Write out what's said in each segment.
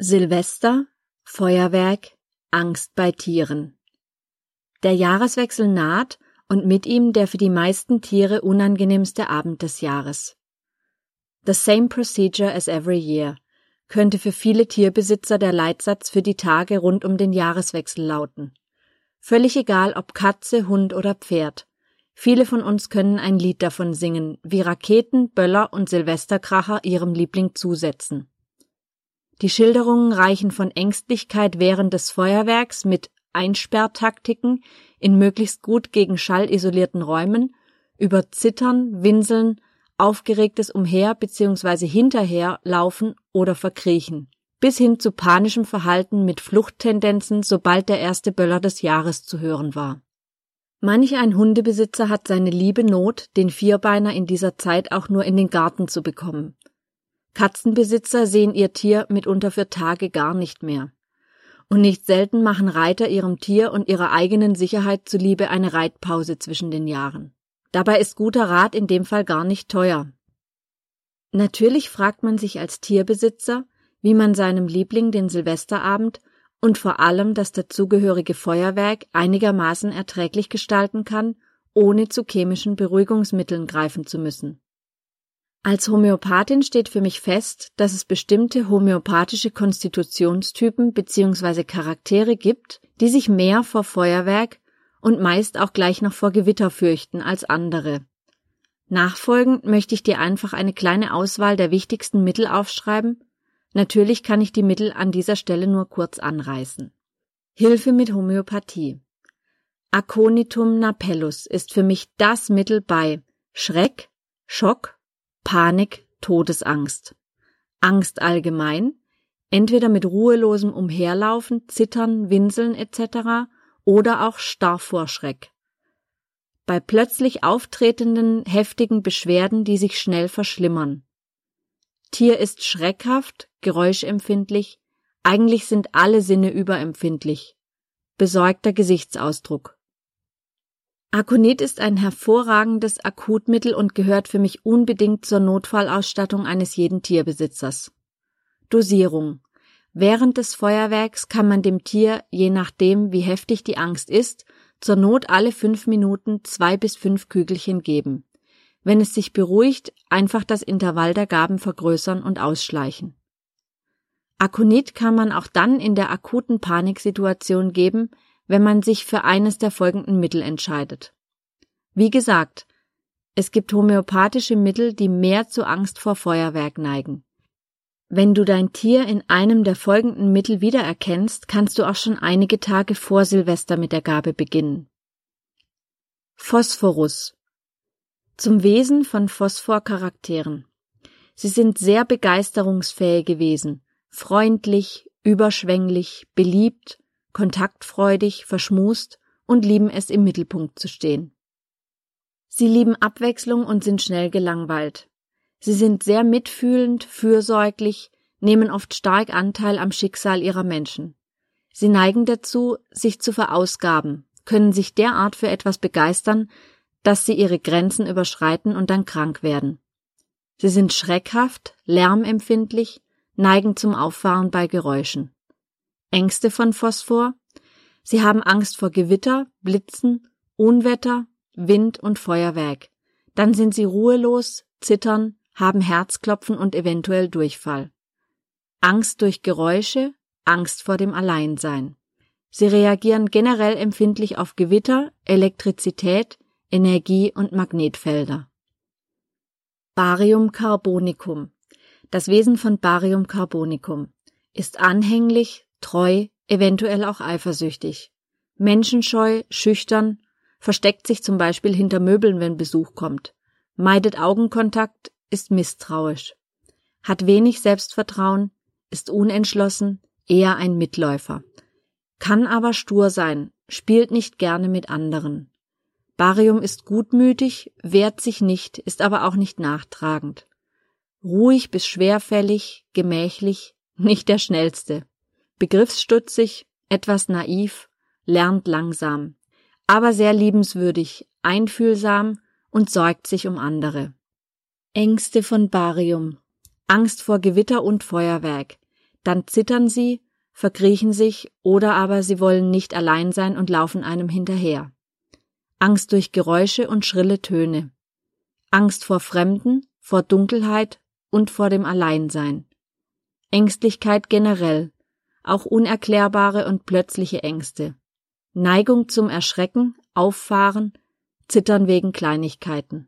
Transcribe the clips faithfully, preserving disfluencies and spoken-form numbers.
Silvester, Feuerwerk, Angst bei Tieren. Der Jahreswechsel naht und mit ihm der für die meisten Tiere unangenehmste Abend des Jahres. The same procedure as every year könnte für viele Tierbesitzer der Leitsatz für die Tage rund um den Jahreswechsel lauten. Völlig egal, ob Katze, Hund oder Pferd. Viele von uns können ein Lied davon singen, wie Raketen, Böller und Silvesterkracher ihrem Liebling zusetzen. Die Schilderungen reichen von Ängstlichkeit während des Feuerwerks mit Einsperrtaktiken in möglichst gut gegen Schall isolierten Räumen über Zittern, Winseln, aufgeregtes Umher- bzw. Hinterherlaufen oder Verkriechen, bis hin zu panischem Verhalten mit Fluchttendenzen, sobald der erste Böller des Jahres zu hören war. Manch ein Hundebesitzer hat seine liebe Not, den Vierbeiner in dieser Zeit auch nur in den Garten zu bekommen. Katzenbesitzer sehen ihr Tier mitunter für Tage gar nicht mehr. Und nicht selten machen Reiter ihrem Tier und ihrer eigenen Sicherheit zuliebe eine Reitpause zwischen den Jahren. Dabei ist guter Rat in dem Fall gar nicht teuer. Natürlich fragt man sich als Tierbesitzer, wie man seinem Liebling den Silvesterabend und vor allem das dazugehörige Feuerwerk einigermaßen erträglich gestalten kann, ohne zu chemischen Beruhigungsmitteln greifen zu müssen. Als Homöopathin steht für mich fest, dass es bestimmte homöopathische Konstitutionstypen bzw. Charaktere gibt, die sich mehr vor Feuerwerk und meist auch gleich noch vor Gewitter fürchten als andere. Nachfolgend möchte ich dir einfach eine kleine Auswahl der wichtigsten Mittel aufschreiben. Natürlich kann ich die Mittel an dieser Stelle nur kurz anreißen. Hilfe mit Homöopathie. Aconitum napellus ist für mich das Mittel bei Schreck, Schock, Panik, Todesangst. Angst allgemein, entweder mit ruhelosem Umherlaufen, Zittern, Winseln et cetera oder auch starr vor Schreck. Bei plötzlich auftretenden, heftigen Beschwerden, die sich schnell verschlimmern. Tier ist schreckhaft, geräuschempfindlich, eigentlich sind alle Sinne überempfindlich. Besorgter Gesichtsausdruck. Aconit ist ein hervorragendes Akutmittel und gehört für mich unbedingt zur Notfallausstattung eines jeden Tierbesitzers. Dosierung. Während des Feuerwerks kann man dem Tier, je nachdem wie heftig die Angst ist, zur Not alle fünf Minuten zwei bis fünf Kügelchen geben. Wenn es sich beruhigt, einfach das Intervall der Gaben vergrößern und ausschleichen. Aconit kann man auch dann in der akuten Paniksituation geben, wenn man sich für eines der folgenden Mittel entscheidet. Wie gesagt, es gibt homöopathische Mittel, die mehr zu Angst vor Feuerwerk neigen. Wenn du dein Tier in einem der folgenden Mittel wiedererkennst, kannst du auch schon einige Tage vor Silvester mit der Gabe beginnen. Phosphorus. Zum Wesen von Phosphor-Charakteren. Sie sind sehr begeisterungsfähige Wesen, freundlich, überschwänglich, beliebt, kontaktfreudig, verschmust und lieben es, im Mittelpunkt zu stehen. Sie lieben Abwechslung und sind schnell gelangweilt. Sie sind sehr mitfühlend, fürsorglich, nehmen oft stark Anteil am Schicksal ihrer Menschen. Sie neigen dazu, sich zu verausgaben, können sich derart für etwas begeistern, dass sie ihre Grenzen überschreiten und dann krank werden. Sie sind schreckhaft, lärmempfindlich, neigen zum Auffahren bei Geräuschen. Ängste von Phosphor? Sie haben Angst vor Gewitter, Blitzen, Unwetter, Wind und Feuerwerk. Dann sind sie ruhelos, zittern, haben Herzklopfen und eventuell Durchfall. Angst durch Geräusche, Angst vor dem Alleinsein. Sie reagieren generell empfindlich auf Gewitter, Elektrizität, Energie- und Magnetfelder. Barium carbonicum. Das Wesen von Barium carbonicum ist anhänglich, treu, eventuell auch eifersüchtig, menschenscheu, schüchtern, versteckt sich zum Beispiel hinter Möbeln, wenn Besuch kommt, meidet Augenkontakt, ist misstrauisch, hat wenig Selbstvertrauen, ist unentschlossen, eher ein Mitläufer, kann aber stur sein, spielt nicht gerne mit anderen. Barium ist gutmütig, wehrt sich nicht, ist aber auch nicht nachtragend. Ruhig bis schwerfällig, gemächlich, nicht der Schnellste. Begriffsstutzig, etwas naiv, lernt langsam, aber sehr liebenswürdig, einfühlsam und sorgt sich um andere. Ängste von Barium. Angst vor Gewitter und Feuerwerk. dann zittern sie, verkriechen sich oder aber sie wollen nicht allein sein und laufen einem hinterher. Angst durch Geräusche und schrille Töne. Angst vor Fremden, vor Dunkelheit und vor dem Alleinsein. Ängstlichkeit generell, auch unerklärbare und plötzliche Ängste. Neigung zum Erschrecken, Auffahren, Zittern wegen Kleinigkeiten.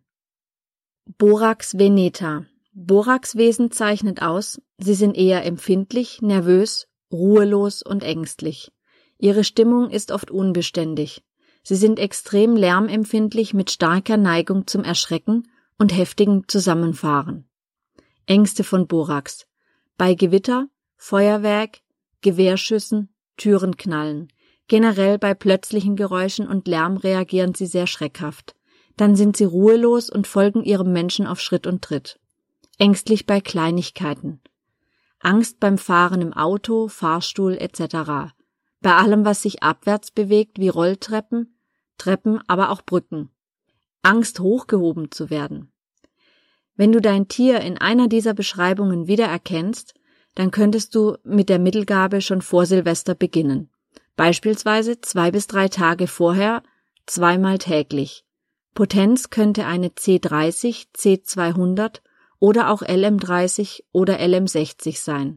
Borax Veneta. Boraxwesen zeichnet aus, sie sind eher empfindlich, nervös, ruhelos und ängstlich. Ihre Stimmung ist oft unbeständig. Sie sind extrem lärmempfindlich mit starker Neigung zum Erschrecken und heftigem Zusammenfahren. Ängste von Borax. Bei Gewitter, Feuerwerk, Gewehrschüssen, Türenknallen. Generell bei plötzlichen Geräuschen und Lärm reagieren sie sehr schreckhaft. Dann sind sie ruhelos und folgen ihrem Menschen auf Schritt und Tritt. Ängstlich bei Kleinigkeiten. Angst beim Fahren im Auto, Fahrstuhl et cetera. Bei allem, was sich abwärts bewegt, wie Rolltreppen, Treppen, aber auch Brücken. Angst, hochgehoben zu werden. Wenn du dein Tier in einer dieser Beschreibungen wiedererkennst, dann könntest du mit der Mittelgabe schon vor Silvester beginnen. Beispielsweise zwei bis drei Tage vorher, zweimal täglich. Potenz könnte eine C dreißig, C zweihundert oder auch L M dreißig oder L M sechzig sein.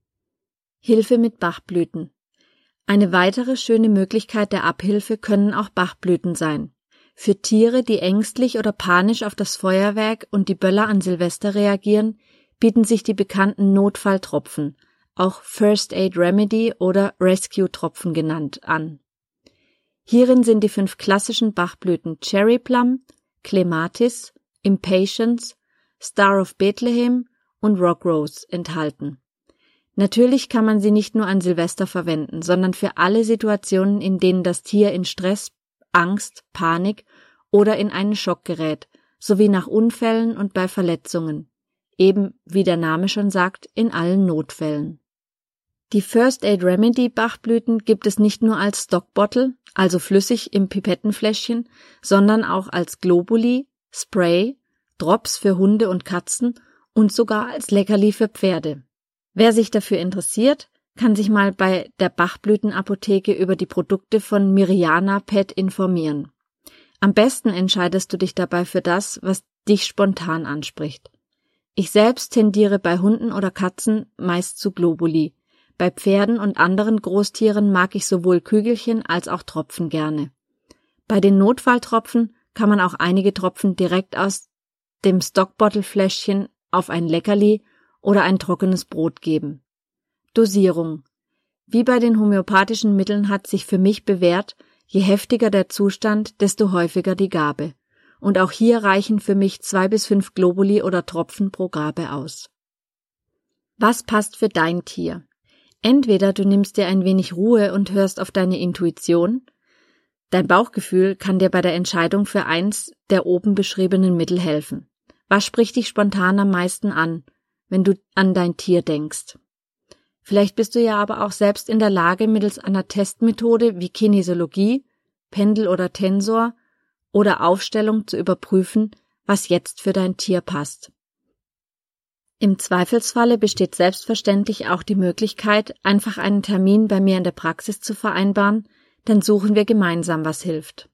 Hilfe mit Bachblüten. Eine weitere schöne Möglichkeit der Abhilfe können auch Bachblüten sein. Für Tiere, die ängstlich oder panisch auf das Feuerwerk und die Böller an Silvester reagieren, bieten sich die bekannten Notfalltropfen, auch First Aid Remedy oder Rescue-Tropfen genannt, an. Hierin sind die fünf klassischen Bachblüten Cherry Plum, Clematis, Impatiens, Star of Bethlehem und Rock Rose enthalten. Natürlich kann man sie nicht nur an Silvester verwenden, sondern für alle Situationen, in denen das Tier in Stress, Angst, Panik oder in einen Schock gerät, sowie nach Unfällen und bei Verletzungen. Eben, wie der Name schon sagt, in allen Notfällen. Die First Aid Remedy Bachblüten gibt es nicht nur als Stockbottle, also flüssig im Pipettenfläschchen, sondern auch als Globuli, Spray, Drops für Hunde und Katzen und sogar als Leckerli für Pferde. Wer sich dafür interessiert, kann sich mal bei der Bachblütenapotheke über die Produkte von Miriana Pet informieren. Am besten entscheidest du dich dabei für das, was dich spontan anspricht. Ich selbst tendiere bei Hunden oder Katzen meist zu Globuli. Bei Pferden und anderen Großtieren mag ich sowohl Kügelchen als auch Tropfen gerne. Bei den Notfalltropfen kann man auch einige Tropfen direkt aus dem Stockbottle-Fläschchen auf ein Leckerli oder ein trockenes Brot geben. Dosierung. Wie bei den homöopathischen Mitteln hat sich für mich bewährt, je heftiger der Zustand, desto häufiger die Gabe. Und auch hier reichen für mich zwei bis fünf Globuli oder Tropfen pro Gabe aus. Was passt für dein Tier? Entweder du nimmst dir ein wenig Ruhe und hörst auf deine Intuition. Dein Bauchgefühl kann dir bei der Entscheidung für eins der oben beschriebenen Mittel helfen. Was spricht dich spontan am meisten an, wenn du an dein Tier denkst? Vielleicht bist du ja aber auch selbst in der Lage, mittels einer Testmethode wie Kinesiologie, Pendel oder Tensor oder Aufstellung zu überprüfen, was jetzt für dein Tier passt. Im Zweifelsfalle besteht selbstverständlich auch die Möglichkeit, einfach einen Termin bei mir in der Praxis zu vereinbaren, dann suchen wir gemeinsam, was hilft.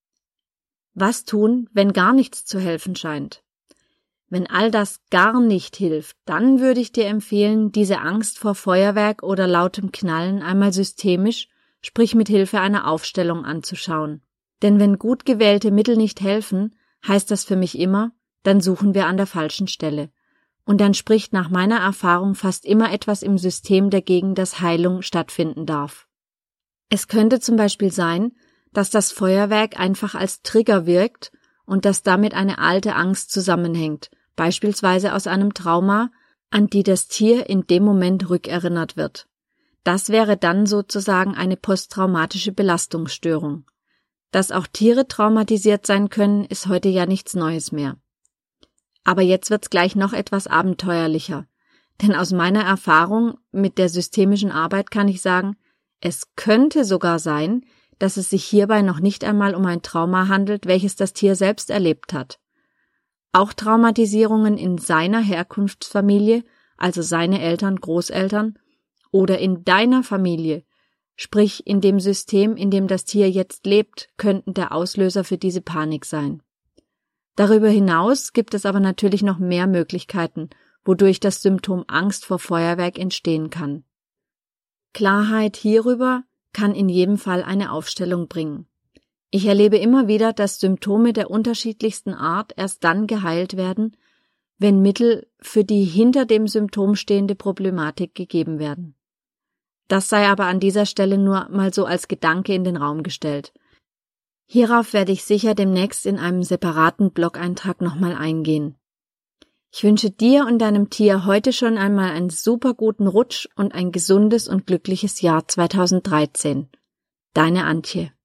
Was tun, wenn gar nichts zu helfen scheint? Wenn all das gar nicht hilft, dann würde ich dir empfehlen, diese Angst vor Feuerwerk oder lautem Knallen einmal systemisch, sprich mit Hilfe einer Aufstellung anzuschauen. Denn wenn gut gewählte Mittel nicht helfen, heißt das für mich immer, dann suchen wir an der falschen Stelle. Und dann spricht nach meiner Erfahrung fast immer etwas im System dagegen, dass Heilung stattfinden darf. Es könnte zum Beispiel sein, dass das Feuerwerk einfach als Trigger wirkt und dass damit eine alte Angst zusammenhängt, beispielsweise aus einem Trauma, an die das Tier in dem Moment rückerinnert wird. Das wäre dann sozusagen eine posttraumatische Belastungsstörung. Dass auch Tiere traumatisiert sein können, ist heute ja nichts Neues mehr. Aber jetzt wird's gleich noch etwas abenteuerlicher. Denn aus meiner Erfahrung mit der systemischen Arbeit kann ich sagen, es könnte sogar sein, dass es sich hierbei noch nicht einmal um ein Trauma handelt, welches das Tier selbst erlebt hat. Auch Traumatisierungen in seiner Herkunftsfamilie, also seine Eltern, Großeltern, oder in deiner Familie, sprich in dem System, in dem das Tier jetzt lebt, könnten der Auslöser für diese Panik sein. Darüber hinaus gibt es aber natürlich noch mehr Möglichkeiten, wodurch das Symptom Angst vor Feuerwerk entstehen kann. Klarheit hierüber kann in jedem Fall eine Aufstellung bringen. Ich erlebe immer wieder, dass Symptome der unterschiedlichsten Art erst dann geheilt werden, wenn Mittel für die hinter dem Symptom stehende Problematik gegeben werden. Das sei aber an dieser Stelle nur mal so als Gedanke in den Raum gestellt. Hierauf werde ich sicher demnächst in einem separaten Blog-Eintrag nochmal eingehen. Ich wünsche dir und deinem Tier heute schon einmal einen super guten Rutsch und ein gesundes und glückliches Jahr zweitausenddreizehn. Deine Antje.